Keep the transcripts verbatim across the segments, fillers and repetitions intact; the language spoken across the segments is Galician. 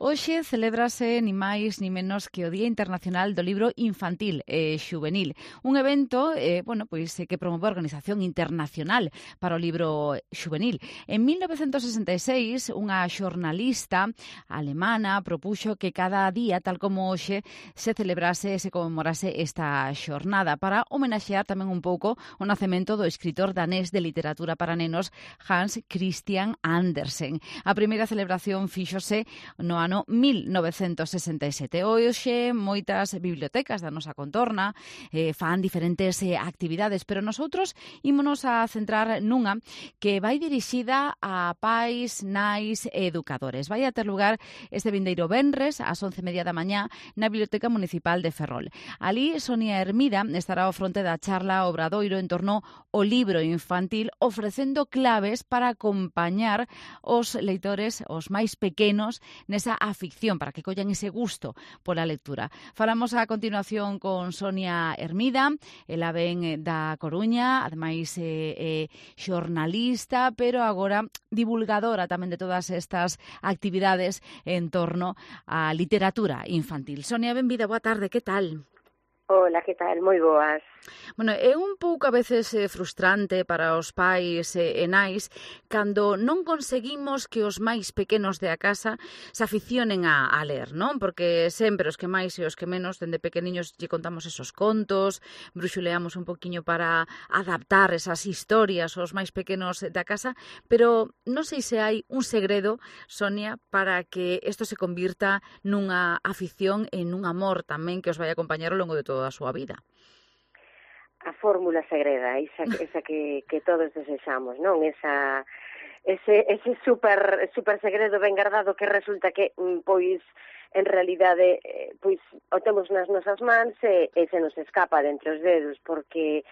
Hoxe celébrase ni máis ni menos que o Día Internacional do Libro Infantil e Xuvenil, un evento eh, bueno, pois, que promove a Organización Internacional para o Libro Xuvenil. En mil novecentos sesenta e seis, unha xornalista alemana propuxo que cada día, tal como hoxe, se celebrase e se conmemorase esta xornada para homenaxear tamén un pouco o nacemento do escritor danés de literatura para nenos Hans Christian Andersen. A primeira celebración fíxose no ano mil novecentos sesenta e sete. Hoxe moitas bibliotecas da nosa contorna eh, fan diferentes eh, actividades, pero nosotros ímonos a centrar nunha que vai dirixida a pais, nais e educadores. Vai a ter lugar este vindeiro venres ás once e media da mañá na Biblioteca Municipal de Ferrol. Ali, Sonia Hermida estará ao fronte da charla Obradoiro en torno ao libro infantil, ofrecendo claves para acompañar os leitores, os máis pequenos, nesa aficción, para que collan ese gusto pola lectura. Falamos a continuación con Sonia Hermida, ela ven da Coruña, ademais é eh, eh, xornalista, pero agora divulgadora tamén de todas estas actividades en torno á literatura infantil. Sonia, benvida, boa tarde, que tal? Hola, que tal? Moi boas. Bueno, é un pouco a veces eh, frustrante para os pais e, e nais cando non conseguimos que os máis pequenos de a casa se aficionen a, a ler, non? Porque sempre os que máis e os que menos, dende pequeniños lle contamos esos contos, bruxuleamos un poquinho para adaptar esas historias aos máis pequenos da casa, pero non sei se hai un segredo, Sonia, para que isto se convirta nunha afición e nun amor tamén que os vai acompañar ao longo de toda a súa vida. A fórmula segreda, esa, esa que, que todos desexamos, non? Esa, ese, ese super, super segredo ben guardado que resulta que, pois, en realidade, pois, o temos nas nosas mans e, e se nos escapa de entre os dedos, porque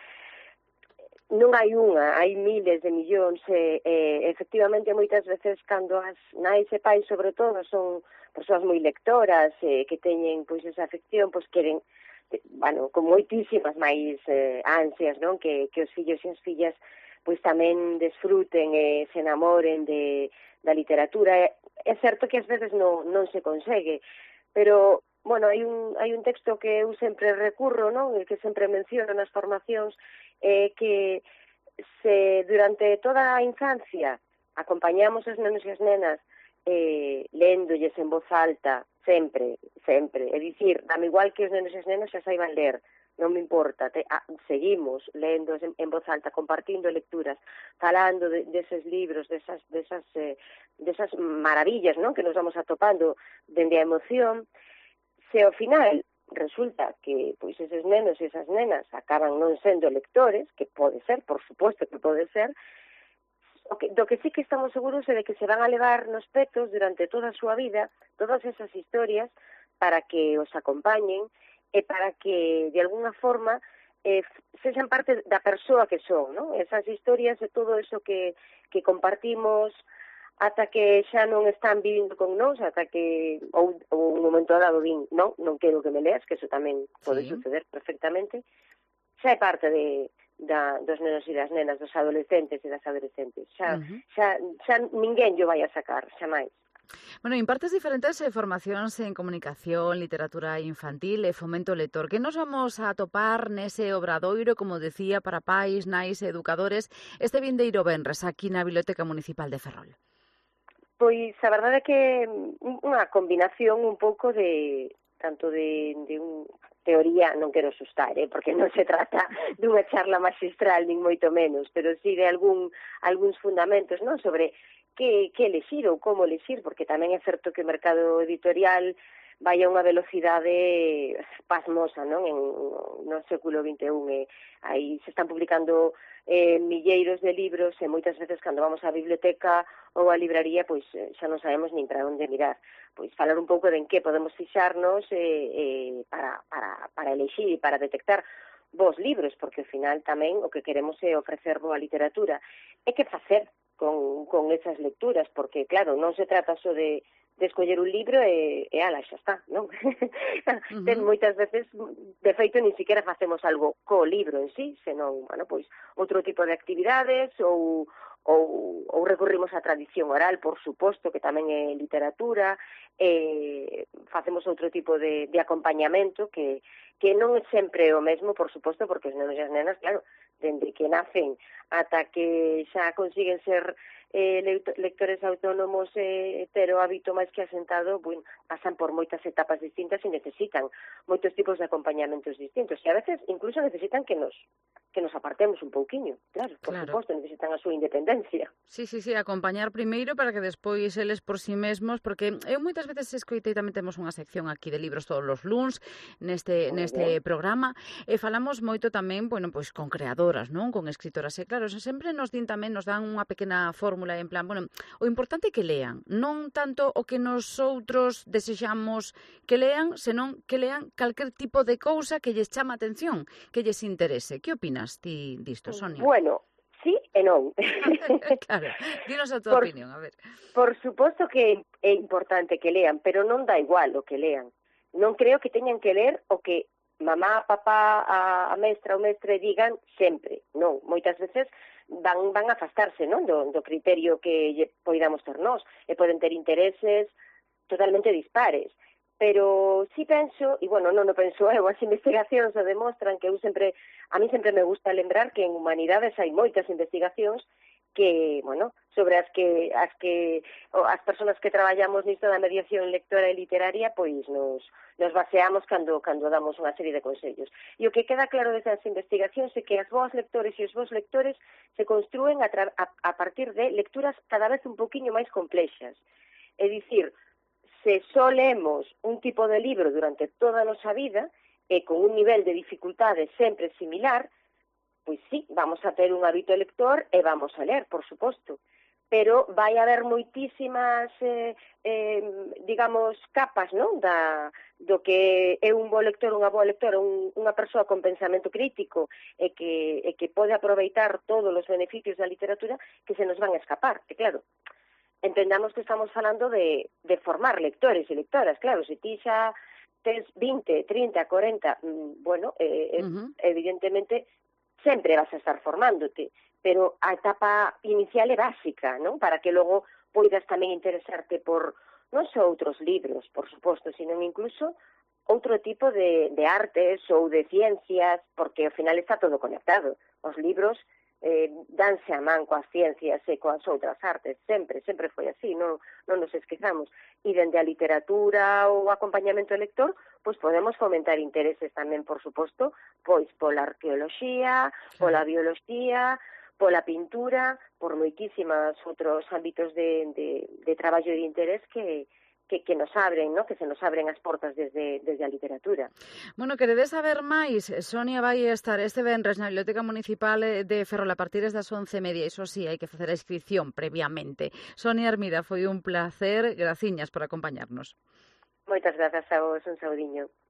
non hai unha, hai miles de millóns e, e efectivamente moitas veces cando as nais e pais, sobre todo, son persoas moi lectoras e que teñen, pois, esa afección, pois, queren, bueno, con moitísimas máis eh, ansias, non? Que, que os fillos e as fillas pois tamén desfruten e se enamoren de, da literatura. É certo que ás veces non, non se consegue, pero, bueno, hai un, hai un texto que eu sempre recurro, non? E que sempre menciono nas formacións, eh, que se durante toda a infancia acompañamos os nenos e as nenas eh, léndolles en voz alta, sempre, sempre, é dicir, dame igual que os nenos e as nenas xa saiban ler, non me importa, te, ah, seguimos lendo en, en voz alta, compartindo lecturas, falando de, deses libros, desas, desas, eh, desas maravillas, non? Que nos vamos atopando dende a emoción. Se ao final resulta que pois eses nenos e esas nenas acaban non sendo lectores, que pode ser, por suposto que pode ser, O que, do que sí que estamos seguros é de que se van a levar nos petos durante toda a súa vida todas esas historias para que os acompañen e para que, de alguna forma, eh, sexan parte da persoa que son, non? Esas historias e todo eso que, que compartimos ata que xa non están vivindo con nós, ata que, ou, ou un momento dado din, non, non quero que me leas, que eso tamén pode sí. suceder perfectamente, xa é parte de... Da, dos nenos e das nenas, dos adolescentes e das adolescentes. Xa, uh-huh. xa, xa ninguén yo vai a sacar, xa máis. Bueno, impartes diferentes eh, formacións en comunicación, literatura infantil e fomento lector. Que nos vamos a atopar nese obradoiro, como decía, para pais, nais e educadores, este vindeiro venres aquí na Biblioteca Municipal de Ferrol? Pois a verdade é que unha combinación un pouco de tanto de, de un teoría, non quero asustar, eh, porque non se trata dunha charla magistral, nin moito menos, pero sí de algún algúns fundamentos, non, sobre que, que elexir ou como elexir, porque tamén é certo que o mercado editorial vai a unha velocidade pasmosa, non, en, no século vinte e un, e aí se están publicando eh, milleiros de libros e moitas veces cando vamos á biblioteca ou á libraría, pois xa non sabemos nin para onde mirar. Pois falar un pouco de en que podemos fixarnos eh, eh, para, para, para elexir e para detectar bons libros, porque ao final tamén o que queremos é ofrecer boa literatura. E que facer con, con esas lecturas, porque claro, non se trata só de de escoller un libro e, e ala, xa está, non? Uh-huh. Ten moitas veces, de feito, ni siquiera facemos algo co libro en sí, senón, bueno, pois, outro tipo de actividades ou, ou, ou recurrimos á tradición oral, por suposto, que tamén é literatura, e facemos outro tipo de, de acompañamento que, que non é sempre o mesmo, por suposto, porque os nenos e as nenas, claro, dende que nacen ata que xa consiguen ser eh, lectores autónomos e eh, ter o hábito máis que asentado, bueno, pasan por moitas etapas distintas e necesitan moitos tipos de acompañamentos distintos, e a veces incluso necesitan que nos que nos apartemos un pouquiño, claro, por Claro. suposto, necesitan a súa independencia. Sí, sí, sí, acompañar primeiro para que despois eles por si mesmos, porque eu moitas veces escoitei, tamén temos unha sección aquí de libros todos os luns neste Moi neste ben. programa, e falamos moito tamén, bueno, pois con creadoras, non? Con escritoras, e claro, sempre nos din tamén, nos dan unha pequena fórmula en plan, bueno, o importante é que lean, non tanto o que nosotros desexamos que lean, senón que lean calquer tipo de cousa que lles chama a atención, que lles interese. Que opinas ti disto, Sonia? Bueno, sí e non. Claro, dinos a tua por, opinión, a ver. Por suposto que é importante que lean, pero non dá igual o que lean. Non creo que teñan que ler o que mamá, papá, a, a mestra ou mestre digan sempre. Non, moitas veces van, van a afastarse, non, do, do criterio que lle poidamos ter nós, e poden ter intereses totalmente dispares. Pero sí penso, e bueno, non o penso eu, as investigacións o demostran, que eu sempre, a mí sempre me gusta lembrar que en humanidades hai moitas investigacións que, bueno, sobre as que as que as persoas que traballamos nisto da mediación lectora e literaria, pois nos nos baseamos cando cando damos unha serie de consellos. E o que queda claro desas investigacións é que as boas lectores e os bons lectores se construen a, a, a partir de lecturas cada vez un poquinho máis complexas. É dicir, se só lemos un tipo de libro durante toda a nosa vida e con un nivel de dificultade sempre similar, pois sí, vamos a ter un hábito lector e vamos a ler, por suposto. Pero vai haber moitísimas, eh, eh, digamos, capas, non? Da, do que é un bo lector, unha boa lectora, un, unha persoa con pensamento crítico e que, e que pode aproveitar todos os beneficios da literatura, que se nos van a escapar. E claro, entendamos que estamos falando de, de formar lectores e lectoras. Claro, se ti xa tens vinte, trinta, cuarenta, bueno, eh, uh-huh. evidentemente sempre vas a estar formándote, pero a etapa inicial é básica, non? Para que logo poidas tamén interesarte por non só outros libros, por suposto, sino incluso outro tipo de, de artes ou de ciencias, porque ao final está todo conectado. Os libros eh, danse a man coas ciencias e coas outras artes, sempre, sempre foi así, non, non nos esquezamos. E dende a literatura ou o acompañamento ao lector, pois podemos fomentar intereses tamén, por suposto, pois pola arqueoloxía, pola bioloxía, pola pintura, por moitísimas outros ámbitos de, de, de traballo e de interés que Que, que nos abren, ¿no? Que se nos abren as portas desde, desde a literatura. Bueno, queredes saber máis? Sonia vai estar este venres na Biblioteca Municipal de Ferrol a partir das once e media. Iso sí, hai que facer a inscripción previamente. Sonia Hermida, foi un placer. Graciñas por acompañarnos. Moitas grazas a vos, un saudiño.